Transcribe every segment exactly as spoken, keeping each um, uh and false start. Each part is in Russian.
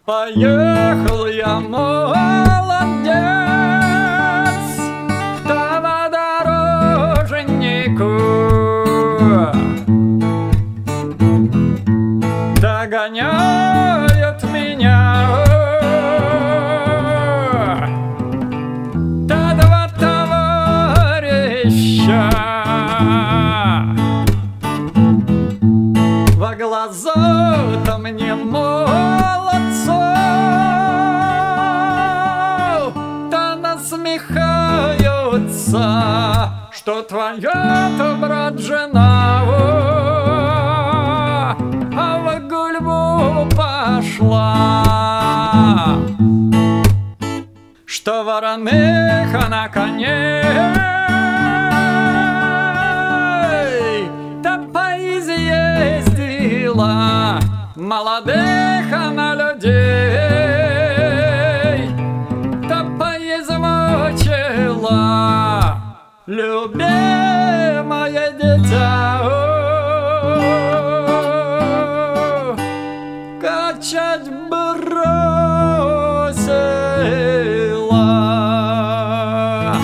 Поехал я, молодец, к новодорожнику. Догоняет меня та два товарища. Во глаза-то мне молодцов-то насмехаются, что твоя-то, брат, жена а в гульбу пошла, что вороныха на коне да поизъездила молодых она людей, да поизмучила любимое дитя. Качать бросила.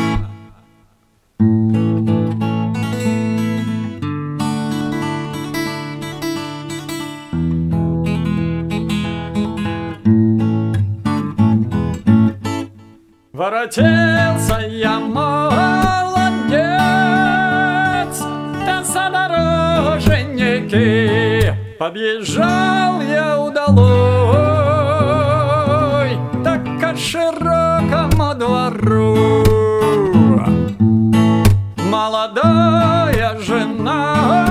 Воротился я, молодец, да задорожники. Подъезжал я удалой, так к широкому двору. Молодая жена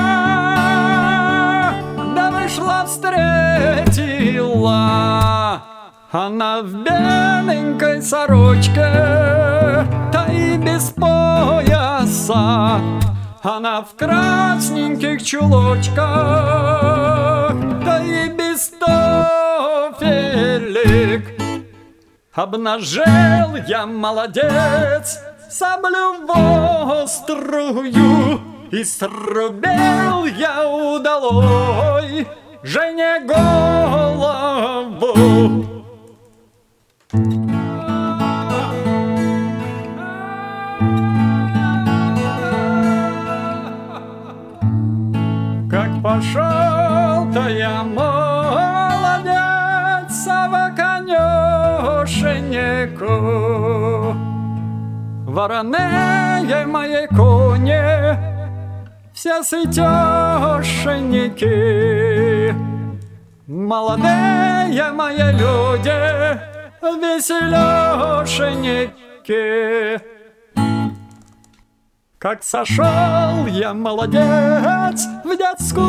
да вышла, встретила. Она в беленькой сорочке, да и без пояса. Она в красненьких чулочках, да и без туфелек. Обнажил я, молодец, саблю острую, и срубил я удалой жене голову. Как пошел-то я, молодец, в конюшеннику. Вороные мои кони, все сытешенники. Молодые мои люди, веселешенники. Как сошел я, молодец, в детскую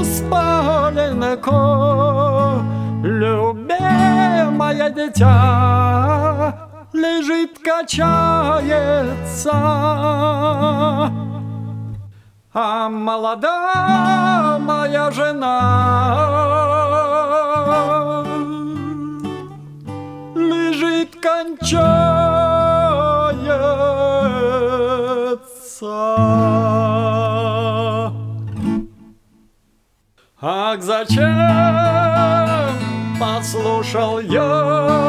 спаленку, любимое дитя лежит, качается, а молодая моя жена лежит, кончается. Ах, зачем послушал я